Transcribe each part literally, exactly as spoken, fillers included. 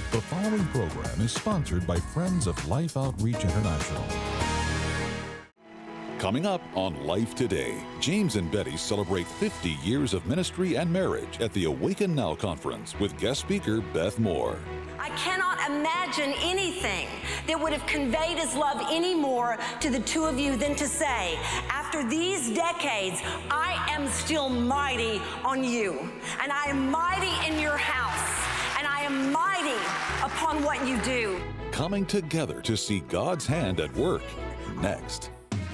The following program is sponsored by Friends of Life Outreach International. Coming up on Life Today, James and Betty celebrate fifty years of ministry and marriage at the Awaken Now Conference with guest speaker Beth Moore. I cannot imagine anything that would have conveyed his love any more to the two of you than to say, after these decades, I am still mighty on you, and I am mighty in your house, and I am mighty upon what you do. Coming together to see God's hand at work. Next.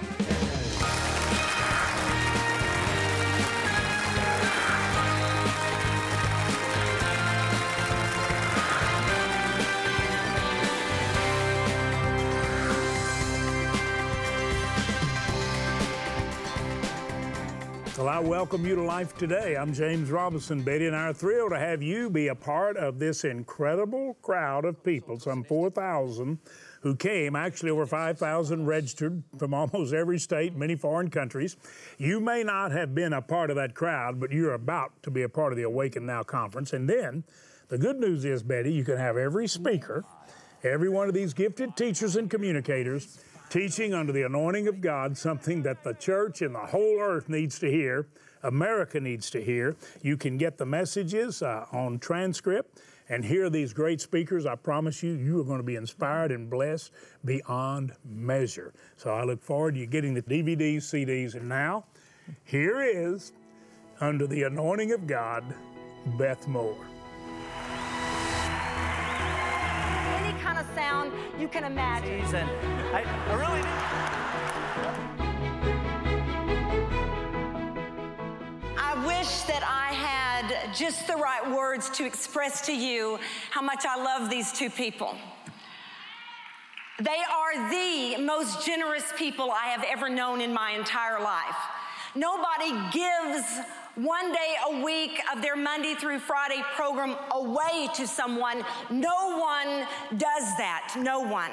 Well, I welcome you to Life Today. I'm James Robinson. Betty and I are thrilled to have you be a part of this incredible crowd of people, some four thousand who came, actually over five thousand registered from almost every state, many foreign countries. You may not have been a part of that crowd, but you're about to be a part of the Awaken Now Conference. And then the good news is, Betty, you can have every speaker, every one of these gifted teachers and communicators teaching under the anointing of God, something that the church and the whole earth needs to hear, America needs to hear. You can get the messages uh, on transcript and hear these great speakers. I promise you, you are going to be inspired and blessed beyond measure. So I look forward to you getting the D V Ds, C Ds, and now, here is, under the anointing of God, Beth Moore. Kind of sound you can imagine. Season. I, I really did. I wish that I had just the right words to express to you how much I love these two people. They are the most generous people I have ever known in my entire life. Nobody gives one day a week of their Monday through Friday program away to someone. No one does that. No one.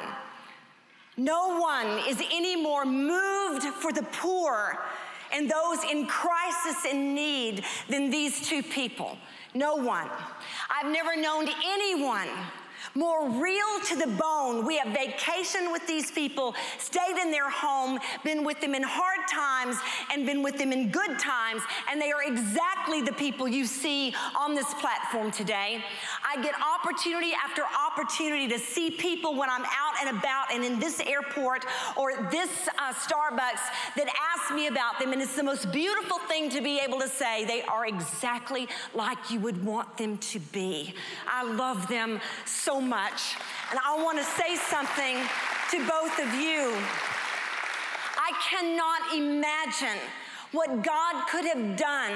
No one is any more moved for the poor and those in crisis and need than these two people. No one. I've never known anyone more real to the bone. We have vacationed with these people, stayed in their home, been with them in hard times, and been with them in good times, and they are exactly the people you see on this platform today. I get opportunity after opportunity to see people when I'm out and about and in this airport or this uh, Starbucks that ask me about them, and it's the most beautiful thing to be able to say they are exactly like you would want them to be. I love them so much. And I want to say something to both of you. I cannot imagine what God could have done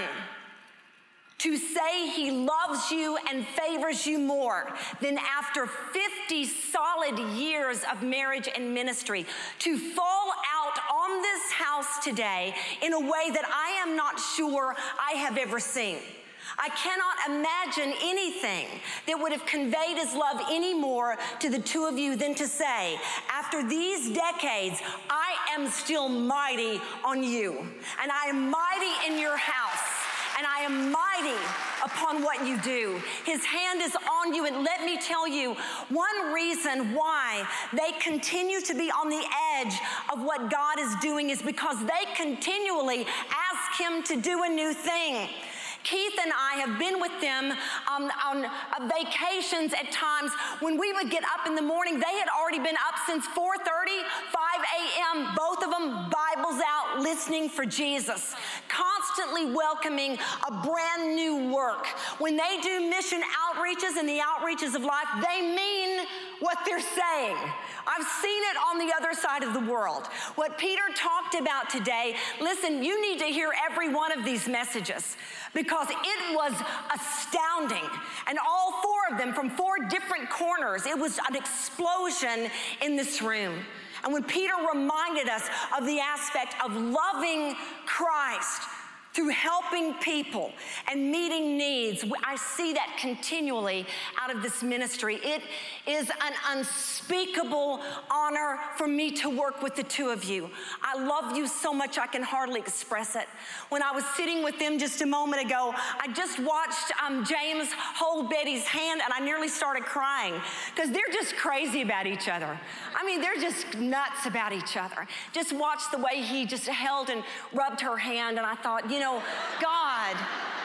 to say he loves you and favors you more than after fifty solid years of marriage and ministry to fall out on this house today in a way that I am not sure I have ever seen. I cannot imagine anything that would have conveyed his love any more to the two of you than to say, after these decades, I am still mighty on you, and I am mighty in your house, and I am mighty upon what you do. His hand is on you, and let me tell you, one reason why they continue to be on the edge of what God is doing is because they continually ask him to do a new thing. Keith and I have been with them um, on uh, vacations at times when we would get up in the morning. They had already been up since four thirty, five a.m., both of them, Bibles out, listening for Jesus, constantly welcoming a brand new work. When they do mission outreaches and the outreaches of life, they mean what they're saying. I've seen it on the other side of the world. What Peter talked about today, listen, you need to hear every one of these messages because it was astounding. And all four of them from four different corners, it was an explosion in this room. And when Peter reminded us of the aspect of loving Christ, through helping people and meeting needs. I see that continually out of this ministry. It is an unspeakable honor for me to work with the two of you. I love you so much I can hardly express it. When I was sitting with them just a moment ago, I just watched um, James hold Betty's hand, and I nearly started crying because they're just crazy about each other. I mean, they're just nuts about each other. Just watch the way he just held and rubbed her hand, and I thought, you know, God,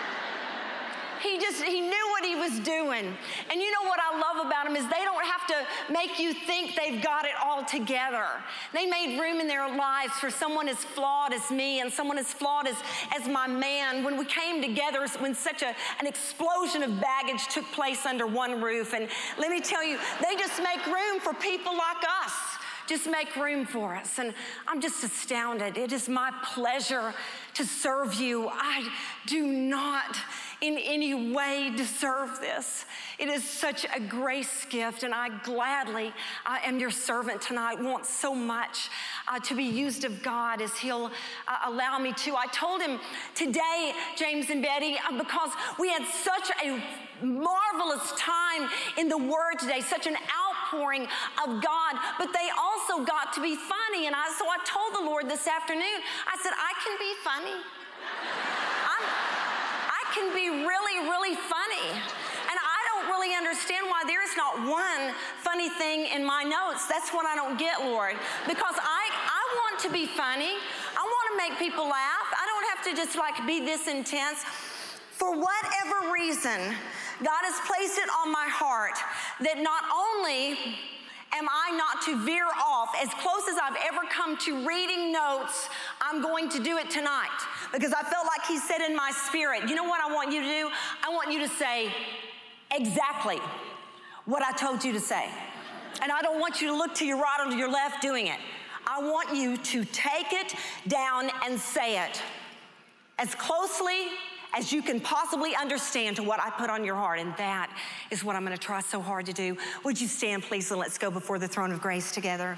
he just, he knew what he was doing. And you know what I love about him is they don't have to make you think they've got it all together. They made room in their lives for someone as flawed as me and someone as flawed as, as my man. When we came together, when such a, an explosion of baggage took place under one roof. And let me tell you, they just make room for people like us. Just make room for us. And I'm just astounded. It is my pleasure to serve you. I do not in any way deserve this. It is such a grace gift, and I gladly I am your servant tonight. Want so much uh, to be used of God as he'll uh, allow me to. I told him today, James and Betty, uh, because we had such a marvelous time in the Word today, such an outpouring of God, but they also got to be funny. And I, so I told the Lord this afternoon, I said, I can be funny. I'm, I can be really, really funny. And I don't really understand why there is not one funny thing in my notes. That's what I don't get, Lord, because I, I want to be funny. I want to make people laugh. I don't have to just like be this intense. For whatever reason, God has placed it on my heart that not only am I not to veer off, as close as I've ever come to reading notes, I'm going to do it tonight. Because I felt like he said in my spirit, you know what I want you to do? I want you to say exactly what I told you to say. And I don't want you to look to your right or to your left doing it. I want you to take it down and say it as closely as you can possibly understand to what I put on your heart. And that is what I'm going to try so hard to do. Would you stand, please, and let's go before the throne of grace together.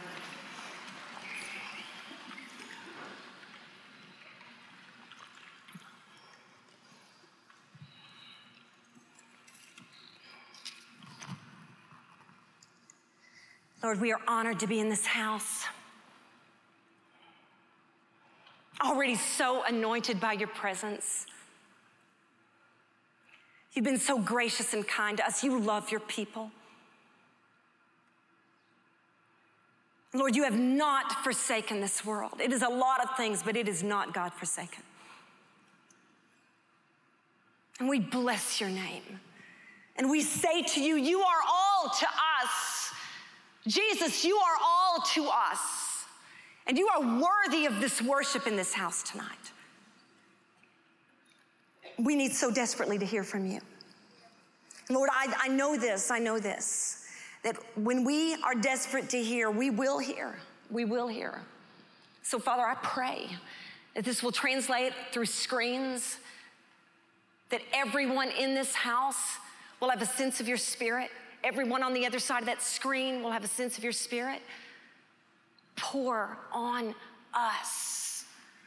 Lord, we are honored to be in this house. Already so anointed by your presence. You've been so gracious and kind to us. You love your people. Lord, you have not forsaken this world. It is a lot of things, but it is not God forsaken. And we bless your name. And we say to you, you are all to us. Jesus, you are all to us. And you are worthy of this worship in this house tonight. We need so desperately to hear from you. Lord, I, I know this, I know this, that when we are desperate to hear, we will hear, we will hear. So Father, I pray that this will translate through screens, that everyone in this house will have a sense of your spirit. Everyone on the other side of that screen will have a sense of your spirit. Pour on us.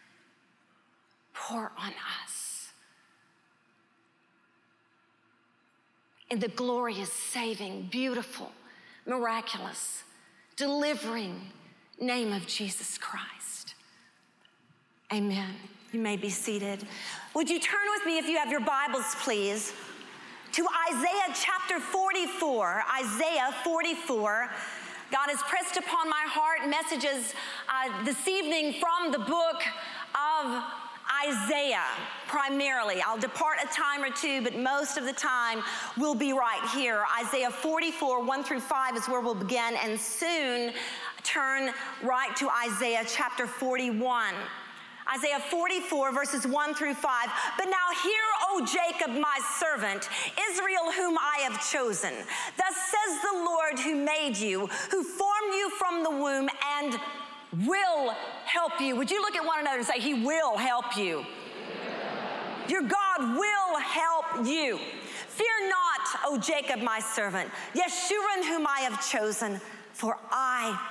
Pour on us. In the glorious, saving, beautiful, miraculous, delivering name of Jesus Christ. Amen. You may be seated. Would you turn with me, if you have your Bibles, please, to Isaiah chapter forty-four. Isaiah forty-four. God has pressed upon my heart messages uh, this evening from the book of Isaiah, primarily. I'll depart a time or two, but most of the time we'll be right here. Isaiah forty-four, one through five is where we'll begin, and soon turn right to Isaiah chapter forty-one. Isaiah forty-four, verses one through five. But now hear, O Jacob, my servant, Israel, whom I have chosen. Thus says the Lord who made you, who formed you from the womb, and will help you. Would you look at one another and say, he will help you. Your God will help you. Fear not, O Jacob, my servant, Yeshurun, whom I have chosen, for I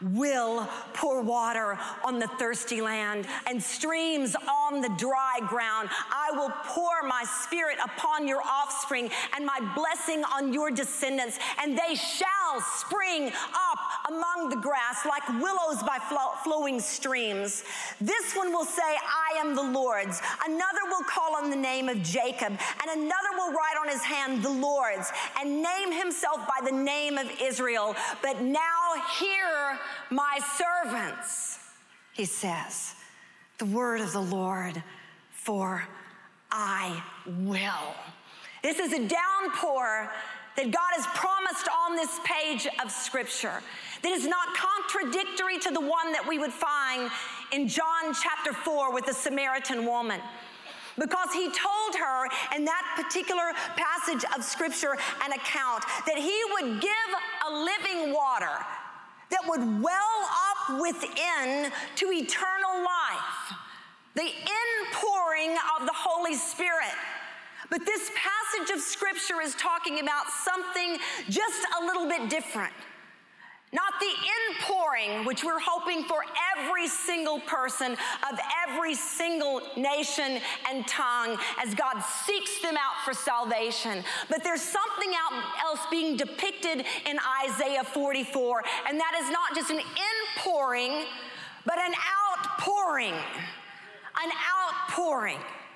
will pour water on the thirsty land and streams on the dry ground. I will pour my spirit upon your offspring and my blessing on your descendants, and they shall spring up among the grass like willows by flow- flowing streams. This one will say, I am the Lord's. Another will call on the name of Jacob, and another will write on his hand the Lord's, and name himself by the name of Israel. But now hear my servants, he says, the word of the Lord, for I will. This is a downpour that God has promised on this page of Scripture that is not contradictory to the one that we would find in John chapter four with the Samaritan woman. Because he told her in that particular passage of Scripture and account that he would give a living water that would well up within to eternal life, the inpouring of the Holy Spirit. But this passage of Scripture is talking about something just a little bit different. Not the inpouring, which we're hoping for every single person of every single nation and tongue as God seeks them out for salvation. But there's something else being depicted in Isaiah forty-four, and that is not just an inpouring, but an outpouring. An outpouring.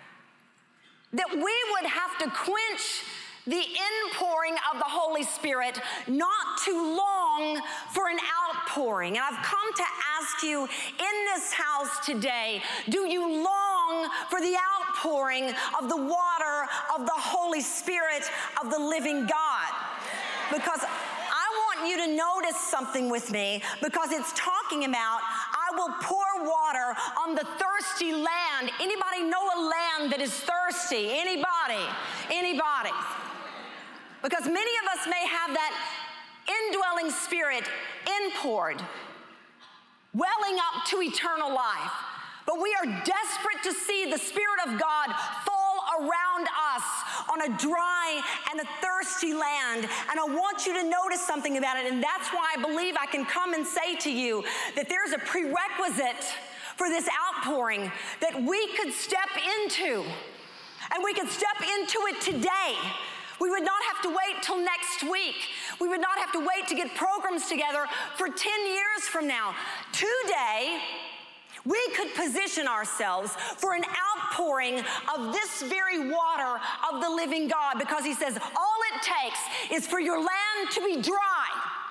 That we would have to quench the inpouring of the Holy Spirit, not too long for an outpouring. And I've come to ask you in this house today, do you long for the outpouring of the water of the Holy Spirit of the living God? Because I want you to notice something with me, because it's talking about, I will pour water on the thirsty land. Anybody know a land that is thirsty? Anybody? Anybody? Because many of us may have that indwelling spirit inpoured, welling up to eternal life. But we are desperate to see the Spirit of God fall around us on a dry and a thirsty land. And I want you to notice something about it. And that's why I believe I can come and say to you that there's a prerequisite for this outpouring that we could step into. And we could step into it today. We would not have to wait till next week. We would not have to wait to get programs together for ten years from now. Today, we could position ourselves for an outpouring of this very water of the living God, because he says all it takes is for your land to be dry.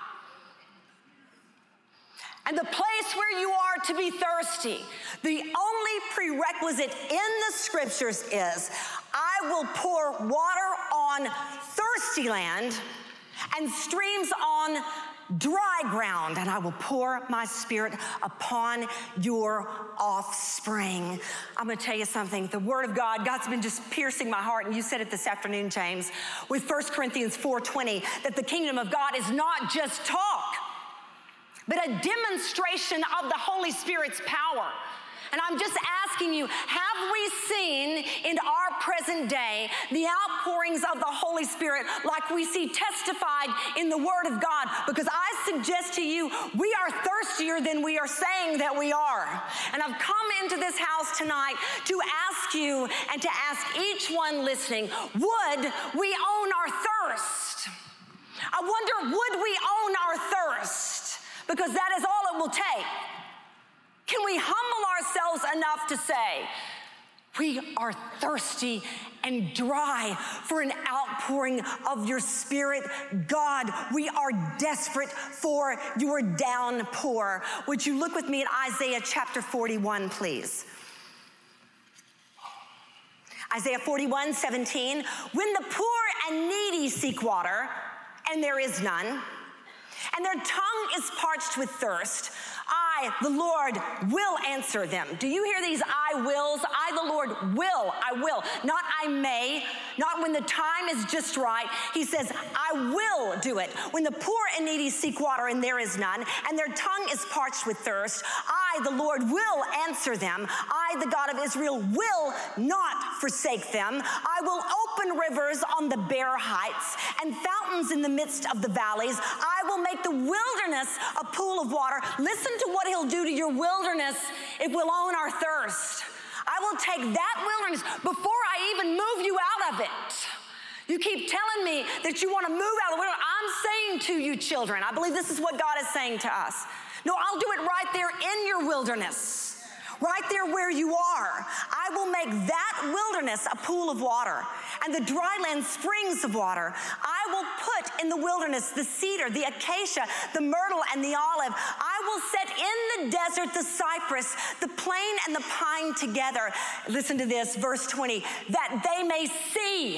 And the place where you are to be thirsty. The only prerequisite in the Scriptures is, I will pour water on thirsty land and streams on dry ground, and I will pour my Spirit upon your offspring. I'm going to tell you something. The Word of God, God's been just piercing my heart, and you said it this afternoon, James, with First Corinthians four twenty, that the kingdom of God is not just talk, but a demonstration of the Holy Spirit's power. And I'm just asking you, have we seen in our present day the outpourings of the Holy Spirit like we see testified in the Word of God? Because I suggest to you, we are thirstier than we are saying that we are. And I've come into this house tonight to ask you and to ask each one listening, would we own our thirst? I wonder, would we own our thirst? Because that is all it will take. Can we humble ourselves enough to say, we are thirsty and dry for an outpouring of your Spirit? God, we are desperate for your downpour. Would you look with me at Isaiah chapter forty-one, please? Isaiah forty-one, seventeen. When the poor and needy seek water, and there is none, and their tongue is parched with thirst, I, the Lord, will answer them. Do you hear these I wills? I, the Lord, will. I will. Not I may. Not when the time is just right. He says, I will do it. When the poor and needy seek water and there is none, and their tongue is parched with thirst, I, I, the Lord, will answer them. I, the God of Israel, will not forsake them. I will open rivers on the bare heights and fountains in the midst of the valleys. I will make the wilderness a pool of water. Listen to what he'll do to your wilderness. It will own our thirst. I will take that wilderness before I even move you out of it. You keep telling me that you want to move out of the wilderness. I'm saying to you, children, I believe this is what God is saying to us. No, I'll do it right there in your wilderness, right there where you are. I will make that wilderness a pool of water, and the dry land springs of water. I will put in the wilderness the cedar, the acacia, the myrtle, and the olive. I will set in the desert the cypress, the plane, and the pine together. Listen to this, verse twenty, that they may see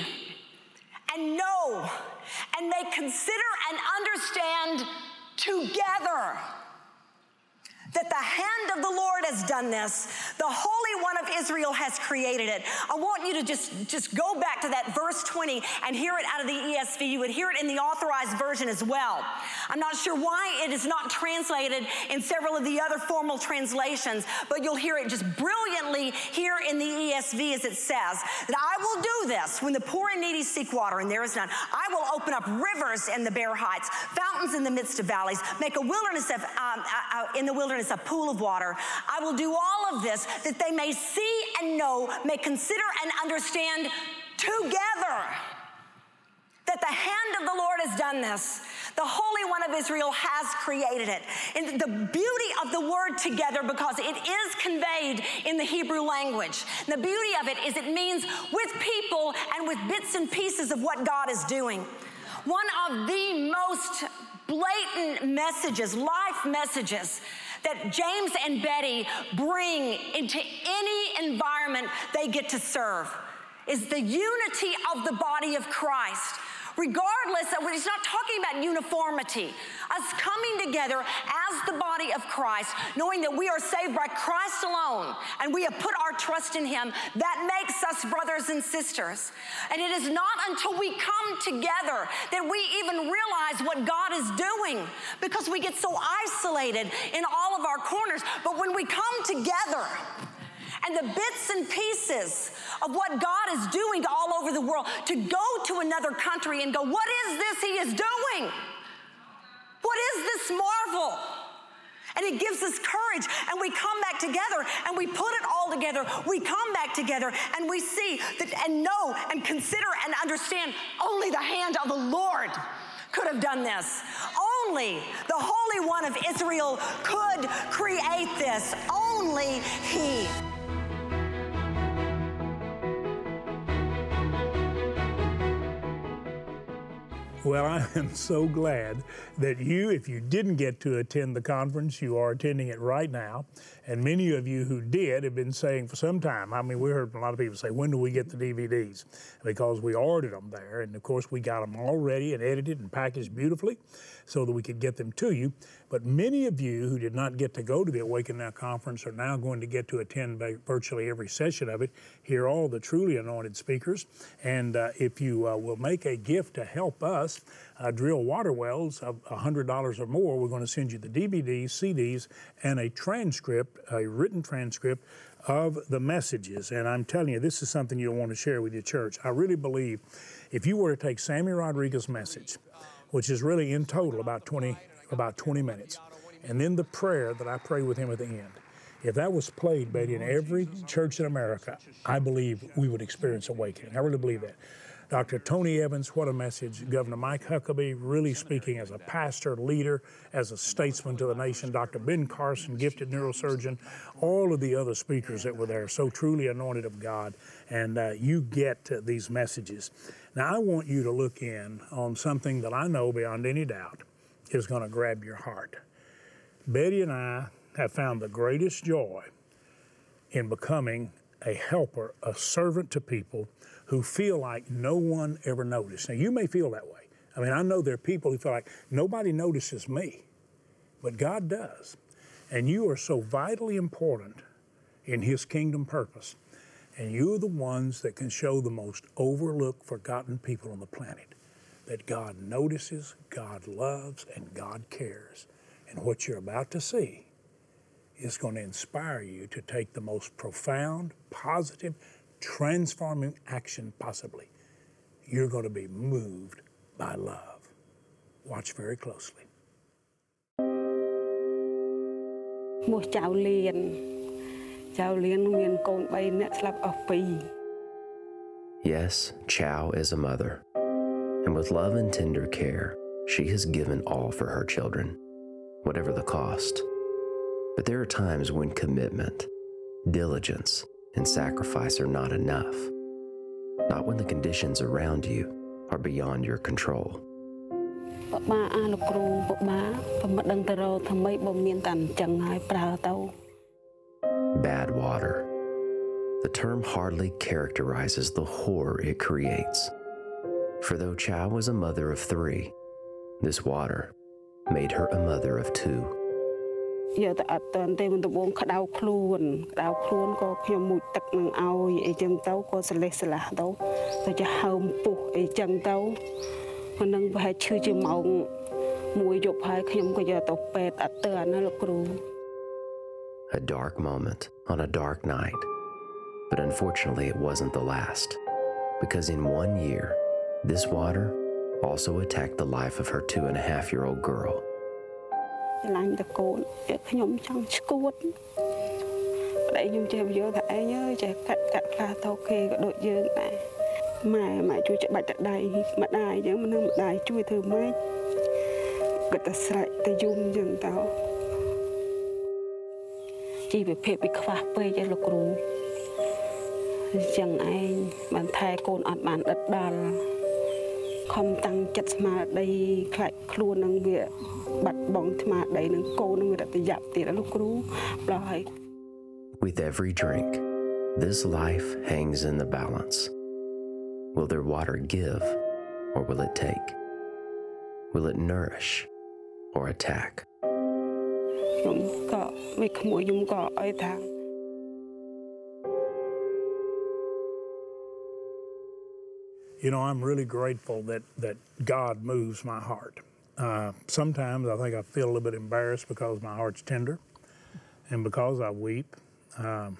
and know, and may consider and understand together that the hand of the Lord has done this. The Holy One of Israel has created it. I want you to just, just go back to that verse twenty and hear it out of the E S V. You would hear it in the Authorized Version as well. I'm not sure why it is not translated in several of the other formal translations, but you'll hear it just brilliantly here in the E S V as it says, that I will do this when the poor and needy seek water and there is none. I will open up rivers in the bare heights, fountains in the midst of valleys, make a wilderness of, um, uh, uh, in the wilderness a pool of water. I will do all of this that they may see and know, may consider and understand together that the hand of the Lord has done this. The Holy One of Israel has created it. And the beauty of the word together, because it is conveyed in the Hebrew language. And the beauty of it is it means with people and with bits and pieces of what God is doing. One of the most blatant messages, life messages, that James and Betty bring into any environment they get to serve is the unity of the body of Christ. Regardless of, he's not talking about uniformity, us coming together as the body of Christ, knowing that we are saved by Christ alone, and we have put our trust in him. That makes us brothers and sisters. And it is not until we come together that we even realize what God is doing, because we get so isolated in all of our corners. But when we come together, and the bits and pieces of what God is doing all over the world, to go to another country and go, what is this he is doing? What is this marvel? And it gives us courage, and we come back together and we put it all together. We come back together and we see that and know and consider and understand only the hand of the Lord could have done this. Only the Holy One of Israel could create this. Only he. Well, I am so glad that you, if you didn't get to attend the conference, you are attending it right now. And many of you who did have been saying for some time, I mean, we heard a lot of people say, when do we get the D V Ds? Because we ordered them there. And of course, we got them all ready and edited and packaged beautifully so that we could get them to you. But many of you who did not get to go to the Awaken Now conference are now going to get to attend virtually every session of it, hear all the truly anointed speakers. And uh, if you uh, will make a gift to help us uh, drill water wells of one hundred dollars or more, we're going to send you the D V Ds, C Ds, and a transcript, a written transcript of the messages. And I'm telling you, this is something you'll want to share with your church. I really believe if you were to take Sammy Rodriguez's message, which is really in total about twenty, about twenty minutes, and then the prayer that I pray with him at the end, if that was played, Betty, in every church in America, I believe we would experience awakening. I really believe that. Doctor Tony Evans, what a message. Governor Mike Huckabee, really speaking as a pastor, leader, as a statesman to the nation. Doctor Ben Carson, gifted neurosurgeon. All of the other speakers that were there, so truly anointed of God. And uh, you get uh, these messages. Now, I want you to look in on something that I know beyond any doubt is going to grab your heart. Betty and I have found the greatest joy in becoming a helper, a servant to people who feel like no one ever noticed. Now, you may feel that way. I mean, I know there are people who feel like nobody notices me, but God does. And you are so vitally important in his kingdom purpose. And you're the ones that can show the most overlooked, forgotten people on the planet that God notices, God loves, and God cares. And what you're about to see is going to inspire you to take the most profound, positive, transforming action possibly. You're going to be moved by love. Watch very closely. Yes, Chow is a mother, and with love and tender care, she has given all for her children, whatever the cost. But there are times when commitment, diligence, and sacrifice are not enough, not when the conditions around you are beyond your control. Bad water. The term hardly characterizes the horror it creates. For though Chow was a mother of three, this water made her a mother of two. A dark moment on a dark night. But unfortunately, it wasn't the last, because in one year, this water also attacked the life of her two and a half year old girl. With every drink, this life hangs in the balance. Will their water give, or will it take? Will it nourish, or attack? You know, I'm really grateful that, that God moves my heart. Uh, sometimes I think I feel a little bit embarrassed because my heart's tender and because I weep. Um,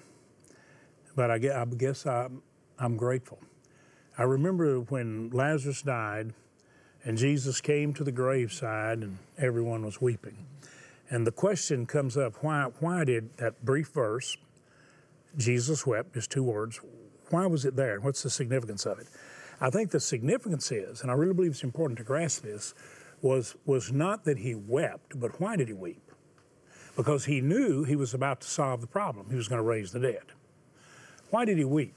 but I guess, I guess I'm, I'm grateful. I remember when Lazarus died and Jesus came to the graveside and everyone was weeping. And the question comes up, why, why did that brief verse, Jesus wept, just two words, why was it there? What's the significance of it? I think the significance is, and I really believe it's important to grasp this, was, was not that he wept, but why did he weep? Because he knew he was about to solve the problem. He was going to raise the dead. Why did he weep?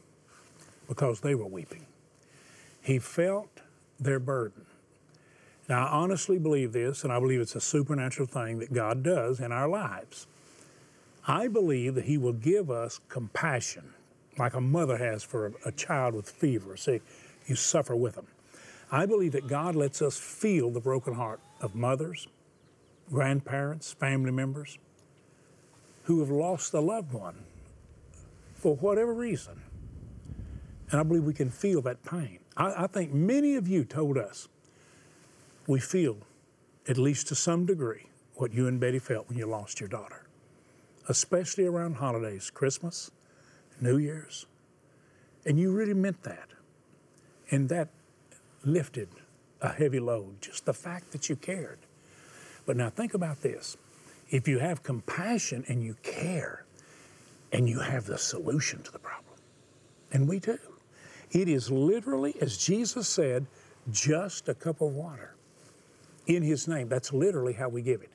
Because they were weeping. He felt their burden. Now, I honestly believe this, and I believe it's a supernatural thing that God does in our lives. I believe that he will give us compassion, like a mother has for a, a child with fever. See, you suffer with them. I believe that God lets us feel the broken heart of mothers, grandparents, family members who have lost a loved one for whatever reason. And I believe we can feel that pain. I, I think many of you told us we feel, at least to some degree, what you and Betty felt when you lost your daughter, especially around holidays, Christmas, New Year's. And you really meant that. And that lifted a heavy load, just the fact that you cared. But now think about this. If you have compassion and you care and you have the solution to the problem, and we do, it is literally, as Jesus said, just a cup of water in his name. That's literally how we give it.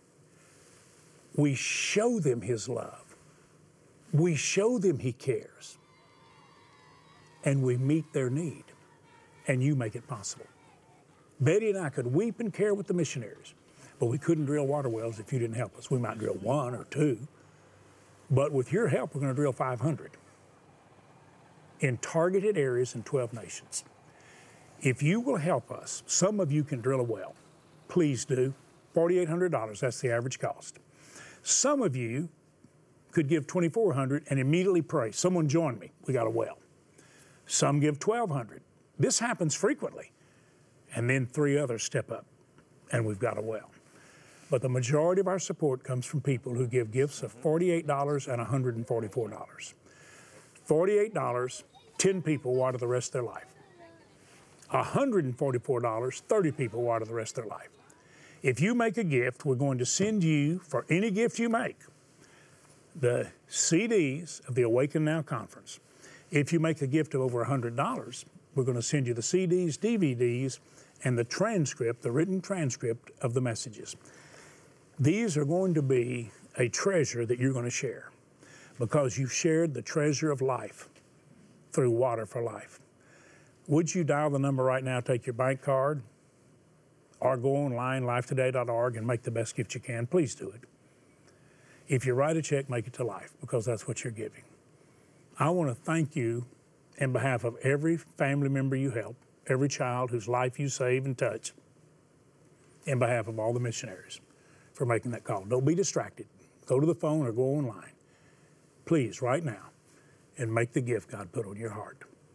We show them his love. We show them he cares. And we meet their need. And you make it possible. Betty and I could weep and care with the missionaries, but we couldn't drill water wells if you didn't help us. We might drill one or two, but with your help, we're going to drill five hundred in targeted areas in twelve nations. If you will help us, some of you can drill a well. Please do. four thousand eight hundred dollars, that's the average cost. Some of you could give two thousand four hundred dollars and immediately pray, someone join me, we got a well. Some give twelve hundred dollars. This happens frequently. And then three others step up and we've got a well. But the majority of our support comes from people who give gifts of forty-eight dollars and one hundred forty-four dollars. forty-eight dollars, ten people water the rest of their life. one hundred forty-four dollars, thirty people water the rest of their life. If you make a gift, we're going to send you, for any gift you make, the C Ds of the Awaken Now Conference. If you make a gift of over one hundred dollars, we're going to send you the C Ds, D V Ds, and the transcript, the written transcript of the messages. These are going to be a treasure that you're going to share because you've shared the treasure of life through Water for Life. Would you dial the number right now, take your bank card, or go online, life today dot org, and make the best gift you can? Please do it. If you write a check, make it to Life, because that's what you're giving. I want to thank you in behalf of every family member you help, every child whose life you save and touch, in behalf of all the missionaries for making that call. Don't be distracted. Go to the phone or go online. Please, right now, and make the gift God put on your heart.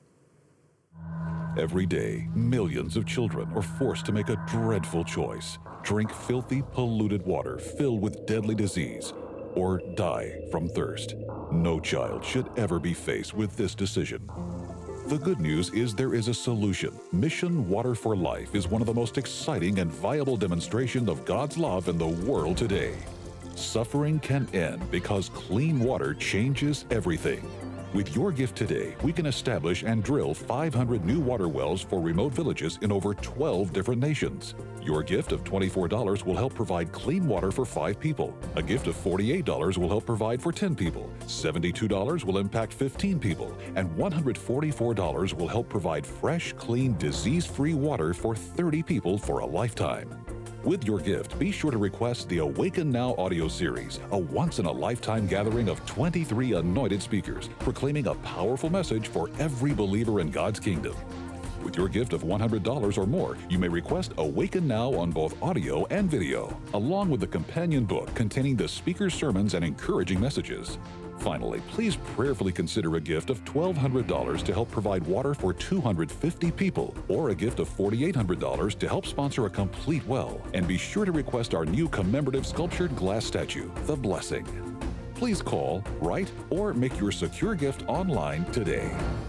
Every day, millions of children are forced to make a dreadful choice: drink filthy, polluted water filled with deadly disease, or die from thirst. No child should ever be faced with this decision. The good news is there is a solution. Mission Water for Life is one of the most exciting and viable demonstrations of God's love in the world today. Suffering can end because clean water changes everything. With your gift today, we can establish and drill five hundred new water wells for remote villages in over twelve different nations. Your gift of twenty-four dollars will help provide clean water for five people. A gift of forty-eight dollars will help provide for ten people. seventy-two dollars will impact fifteen people. And one hundred forty-four dollars will help provide fresh, clean, disease-free water for thirty people for a lifetime. With your gift, be sure to request the Awaken Now audio series, a once-in-a-lifetime gathering of twenty-three anointed speakers, proclaiming a powerful message for every believer in God's kingdom. With your gift of one hundred dollars or more, you may request Awaken Now on both audio and video, along with the companion book containing the speaker's sermons and encouraging messages. Finally, please prayerfully consider a gift of twelve hundred dollars to help provide water for two hundred fifty people, or a gift of forty-eight hundred dollars to help sponsor a complete well. And be sure to request our new commemorative sculptured glass statue, The Blessing. Please call, write, or make your secure gift online today.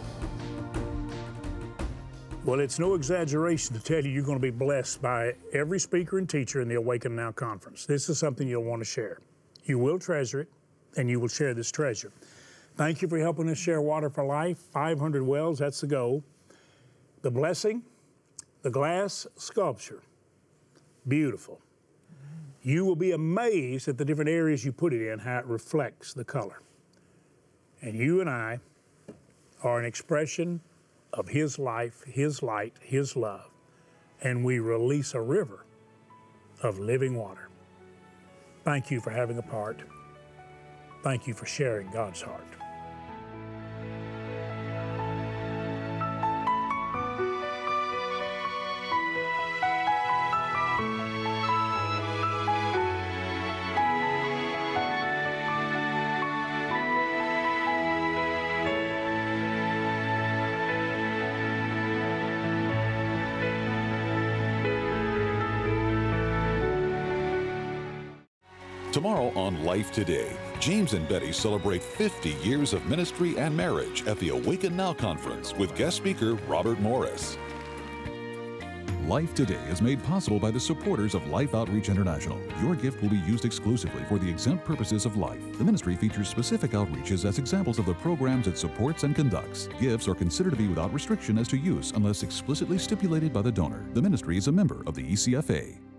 Well, it's no exaggeration to tell you you're going to be blessed by every speaker and teacher in the Awaken Now Conference. This is something you'll want to share. You will treasure it, and you will share this treasure. Thank you for helping us share Water for Life. five hundred wells, that's the goal. The Blessing, the glass sculpture, beautiful. You will be amazed at the different areas you put it in, how it reflects the color. And you and I are an expression of His life, His light, His love, and we release a river of living water. Thank you for having a part. Thank you for sharing God's heart. Tomorrow on Life Today, James and Betty celebrate fifty years of ministry and marriage at the Awaken Now Conference with guest speaker Robert Morris. Life Today is made possible by the supporters of Life Outreach International. Your gift will be used exclusively for the exempt purposes of life. The ministry features specific outreaches as examples of the programs it supports and conducts. Gifts are considered to be without restriction as to use unless explicitly stipulated by the donor. The ministry is a member of the E C F A.